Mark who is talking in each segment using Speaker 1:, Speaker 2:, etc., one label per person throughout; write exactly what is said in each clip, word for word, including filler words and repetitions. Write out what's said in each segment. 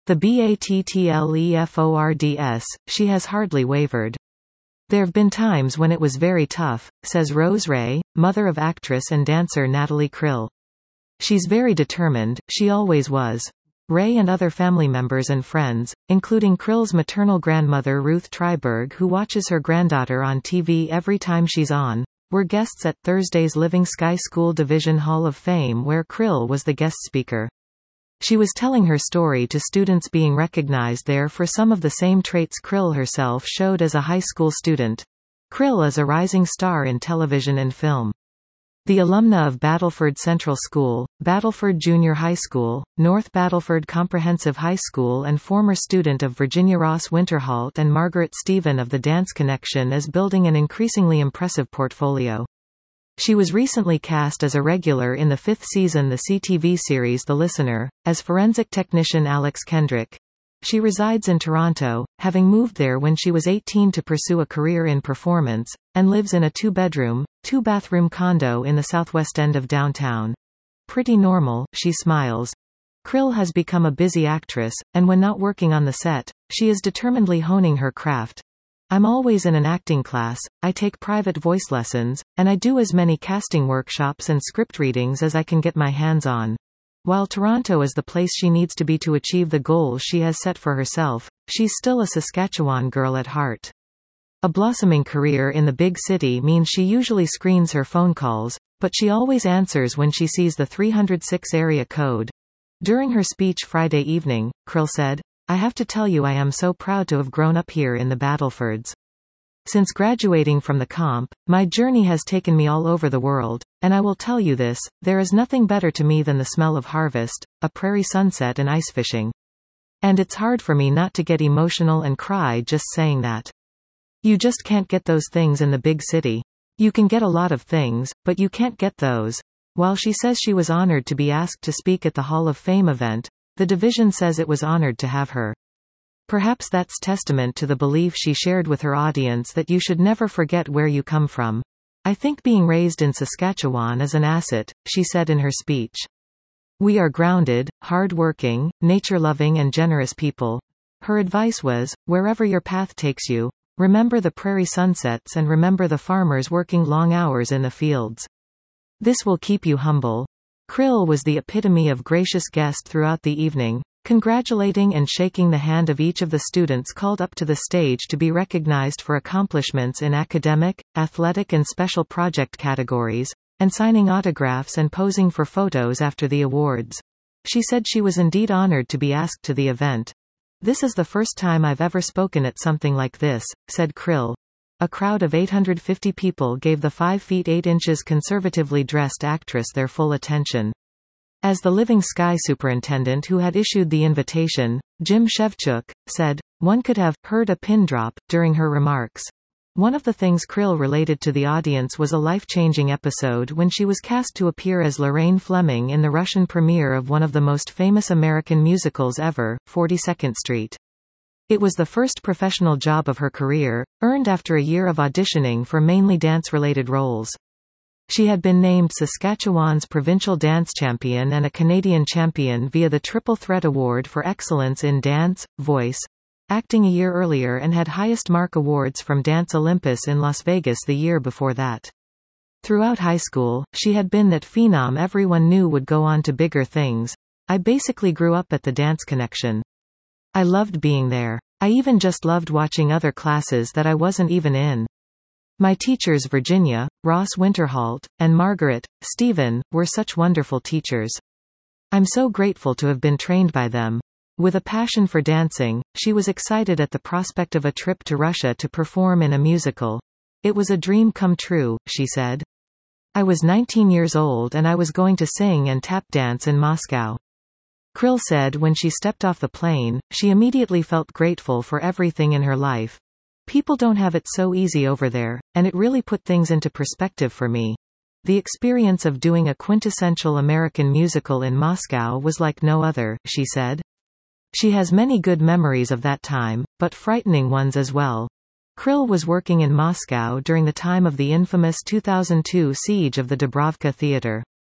Speaker 1: The battlefords, she has hardly wavered. There've been times when it was very tough, says Rose Ray, mother of actress and dancer Natalie Krill. She's very determined, she always was. Ray and other family members and friends, including Krill's maternal grandmother Ruth Treiberg, who watches her granddaughter on T V every time she's on, were guests at Thursday's Living Sky School Division Hall of Fame, where Krill was the guest speaker. She was telling her story to students being recognized there for some of the same traits Krill herself showed as a high school student. Krill is a rising star in television and film. The alumna of Battleford Central School, Battleford Junior High School, North Battleford Comprehensive High School and former student of Virginia Ross Winterholt and Margaret Stephen of the Dance Connection, is building an increasingly impressive portfolio. She was recently cast as a regular in the fifth season the C T V series The Listener, as forensic technician Alex Kendrick. She resides in Toronto, having moved there when she was eighteen to pursue a career in performance, and lives in a two-bedroom, two-bathroom condo in the southwest end of downtown. Pretty normal, she smiles. Krill has become a busy actress, and when not working on the set, she is determinedly honing her craft. I'm always in an acting class, I take private voice lessons, and I do as many casting workshops and script readings as I can get my hands on. While Toronto is the place she needs to be to achieve the goals she has set for herself, she's still a Saskatchewan girl at heart. A blossoming career in the big city means she usually screens her phone calls, but she always answers when she sees the three oh six area code. During her speech Friday evening, Krill said, "I have to tell you I am so proud to have grown up here in the Battlefords. Since graduating from the comp, my journey has taken me all over the world, and I will tell you this, there is nothing better to me than the smell of harvest, a prairie sunset and ice fishing. And it's hard for me not to get emotional and cry just saying that. You just can't get those things in the big city. You can get a lot of things, but you can't get those." While she says she was honored to be asked to speak at the Hall of Fame event, the division says it was honored to have her. Perhaps that's testament to the belief she shared with her audience that you should never forget where you come from. "I think being raised in Saskatchewan is an asset," she said in her speech. "We are grounded, hard-working, nature-loving and generous people." Her advice was, wherever your path takes you, remember the prairie sunsets and remember the farmers working long hours in the fields. This will keep you humble. Krill was the epitome of gracious guest throughout the evening, congratulating and shaking the hand of each of the students called up to the stage to be recognized for accomplishments in academic, athletic and special project categories, and signing autographs and posing for photos after the awards. She said she was indeed honored to be asked to the event. "This is the first time I've ever spoken at something like this," said Krill. A crowd of eight hundred fifty people gave the five feet eight inches conservatively dressed actress their full attention. As the Living Sky superintendent who had issued the invitation, Jim Shevchuk, said, one could have heard a pin drop during her remarks. One of the things Krill related to the audience was a life-changing episode when she was cast to appear as Lorraine Fleming in the Russian premiere of one of the most famous American musicals ever, forty-second Street. It was the first professional job of her career, earned after a year of auditioning for mainly dance-related roles. She had been named Saskatchewan's provincial dance champion and a Canadian champion via the Triple Threat Award for Excellence in Dance, Voice, Acting a year earlier and had highest mark awards from Dance Olympus in Las Vegas the year before that. Throughout high school, she had been that phenom everyone knew would go on to bigger things. "I basically grew up at the Dance Connection. I loved being there. I even just loved watching other classes that I wasn't even in. My teachers Virginia, Ross Winterholt, and Margaret, Stephen, were such wonderful teachers. I'm so grateful to have been trained by them." With a passion for dancing, she was excited at the prospect of a trip to Russia to perform in a musical. "It was a dream come true," she said. "I was nineteen years old and I was going to sing and tap dance in Moscow." Krill said when she stepped off the plane, she immediately felt grateful for everything in her life. "People don't have it so easy over there, and it really put things into perspective for me. The experience of doing a quintessential American musical in Moscow was like no other," she said. She has many good memories of that time, but frightening ones as well. Krill was working in Moscow during the time of the infamous two thousand two siege of the Dubrovka Theatre.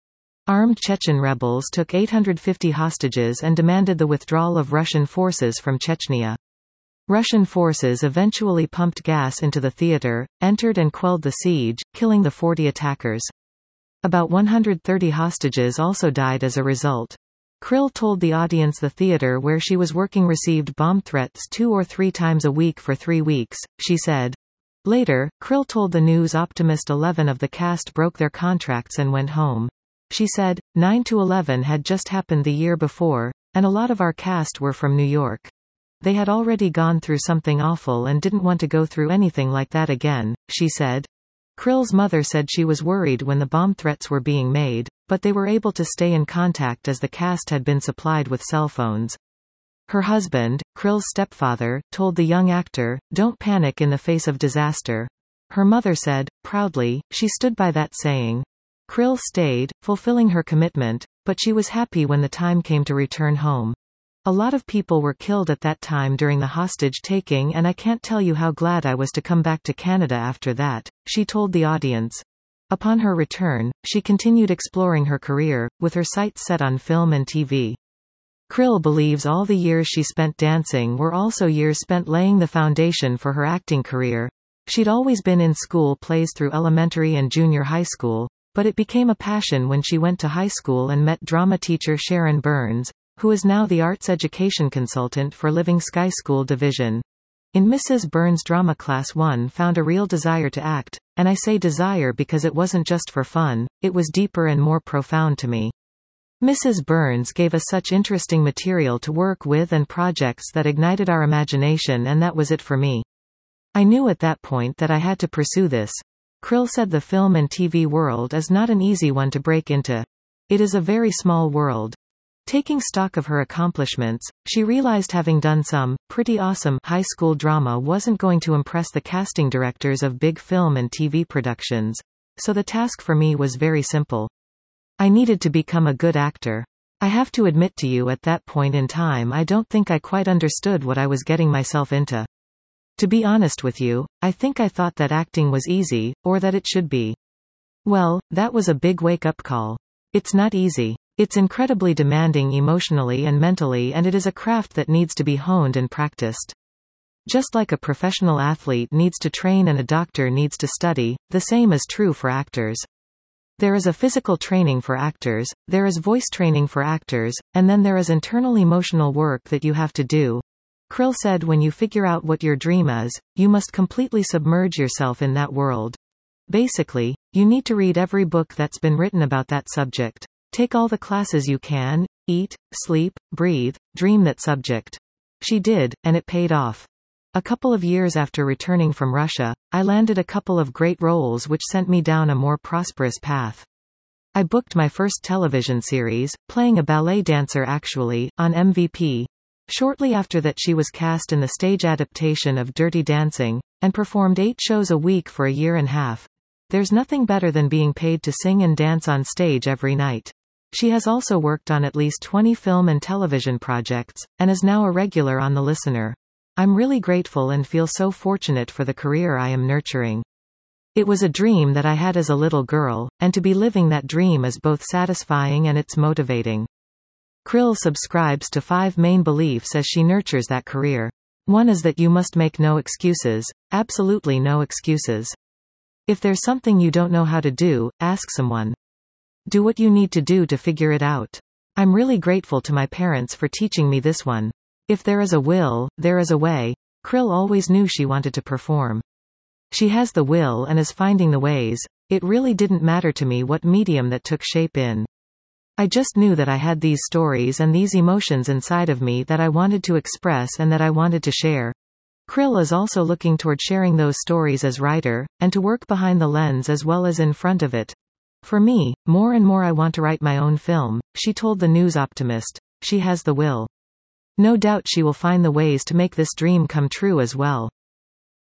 Speaker 1: Armed Chechen rebels took eight hundred fifty hostages and demanded the withdrawal of Russian forces from Chechnya. Russian forces eventually pumped gas into the theater, entered and quelled the siege, killing the forty attackers. About one hundred thirty hostages also died as a result. Krill told the audience the theater where she was working received bomb threats two or three times a week for three weeks, she said. Later, Krill told the News Optimist eleven of the cast broke their contracts and went home. She said, nine to eleven had just happened the year before, and a lot of our cast were from New York. They had already gone through something awful and didn't want to go through anything like that again, she said. Krill's mother said she was worried when the bomb threats were being made, but they were able to stay in contact as the cast had been supplied with cell phones. Her husband, Krill's stepfather, told the young actor, "Don't panic in the face of disaster." Her mother said, proudly, she stood by that saying. Krill stayed, fulfilling her commitment, but she was happy when the time came to return home. A lot of people were killed at that time during the hostage-taking and I can't tell you how glad I was to come back to Canada after that, she told the audience. Upon her return, she continued exploring her career, with her sights set on film and T V. Krill believes all the years she spent dancing were also years spent laying the foundation for her acting career. She'd always been in school plays through elementary and junior high school, but it became a passion when she went to high school and met drama teacher Sharon Burns, who is now the arts education consultant for Living Sky School Division. In Missus Burns' drama class one found a real desire to act, and I say desire because it wasn't just for fun, it was deeper and more profound to me. Missus Burns gave us such interesting material to work with and projects that ignited our imagination, and that was it for me. I knew at that point that I had to pursue this. Krill said the film and T V world is not an easy one to break into. It is a very small world. Taking stock of her accomplishments, she realized having done some pretty awesome high school drama wasn't going to impress the casting directors of big film and T V productions. So the task for me was very simple. I needed to become a good actor. I have to admit to you at that point in time I don't think I quite understood what I was getting myself into. To be honest with you, I think I thought that acting was easy, or that it should be. Well, that was a big wake-up call. It's not easy. It's incredibly demanding emotionally and mentally, and it is a craft that needs to be honed and practiced. Just like a professional athlete needs to train and a doctor needs to study, the same is true for actors. There is a physical training for actors, there is voice training for actors, and then there is internal emotional work that you have to do. Krill said when you figure out what your dream is, you must completely submerge yourself in that world. Basically, you need to read every book that's been written about that subject. Take all the classes you can, eat, sleep, breathe, dream that subject. She did, and it paid off. A couple of years after returning from Russia, I landed a couple of great roles which sent me down a more prosperous path. I booked my first television series, playing a ballet dancer actually, on M V P. Shortly after that she was cast in the stage adaptation of Dirty Dancing, and performed eight shows a week for a year and a half. There's nothing better than being paid to sing and dance on stage every night. She has also worked on at least twenty film and television projects, and is now a regular on The Listener. I'm really grateful and feel so fortunate for the career I am nurturing. It was a dream that I had as a little girl, and to be living that dream is both satisfying and it's motivating. Krill subscribes to five main beliefs as she nurtures that career. One is that you must make no excuses, absolutely no excuses. If there's something you don't know how to do, ask someone. Do what you need to do to figure it out. I'm really grateful to my parents for teaching me this one. If there is a will, there is a way. Krill always knew she wanted to perform. She has the will and is finding the ways. It really didn't matter to me what medium that took shape in. I just knew that I had these stories and these emotions inside of me that I wanted to express and that I wanted to share. Krill is also looking toward sharing those stories as writer, and to work behind the lens as well as in front of it. For me, more and more I want to write my own film, she told the News Optimist. She has the will. No doubt she will find the ways to make this dream come true as well.